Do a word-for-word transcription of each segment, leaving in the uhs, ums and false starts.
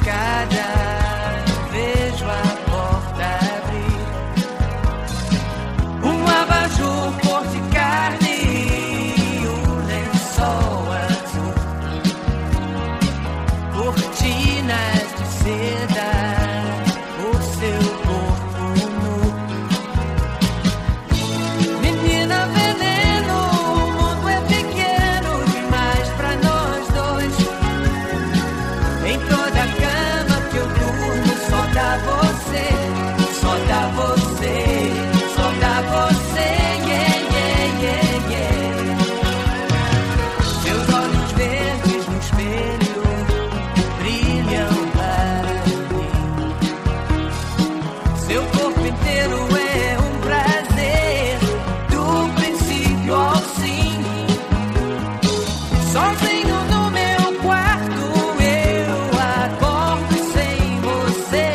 escada, vejo a porta abrir. Um abajur cor de carne e um lençol azul. Cortinas de seda, o seu corpo nu. Menina veneno, o mundo é pequeno demais pra nós dois. Em toda a cama que eu durmo só dá você, só dá você, só dá você, yeah, yeah, yeah, yeah. Seus olhos verdes no espelho brilham para mim. Seu corpo inteiro é um prazer, do princípio ao fim. Sozinho no meu quarto eu acordo sem você.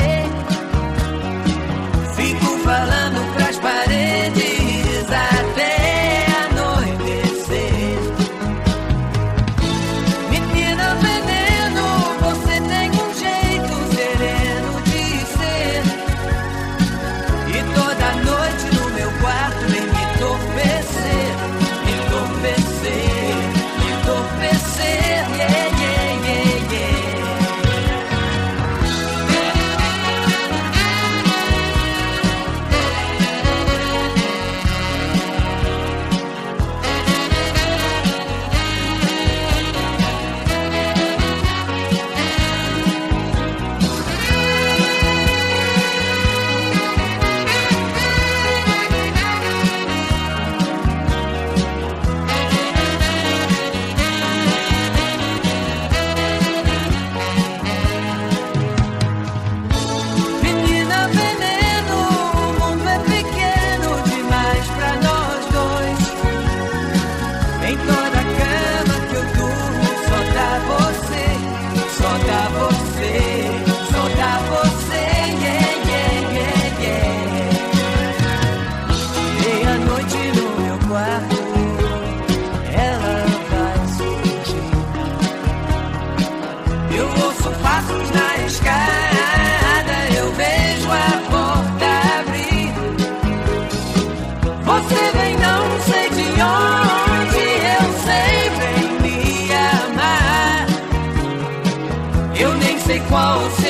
Fico falando pras paredes até anoitecer. Menina veneno, você tem um jeito sereno de ser. E toda noite no meu quarto vem me entorpecer, me entorpecer, me entorpecer, yeah, yeah, yeah, yeah. Menina veneno, o mundo é pequeno demais pra nós dois. Em toda a cama que eu durmo só dá você, só dá você, só dá você, yeah, yeah, yeah, yeah. Meia-noite no meu quarto, ela vai surgir. Eu ouço passos na escada, eu vejo a porta abrir. Você vem não sei de onde, eu sei, vem me amar. Eu nem sei qual o seu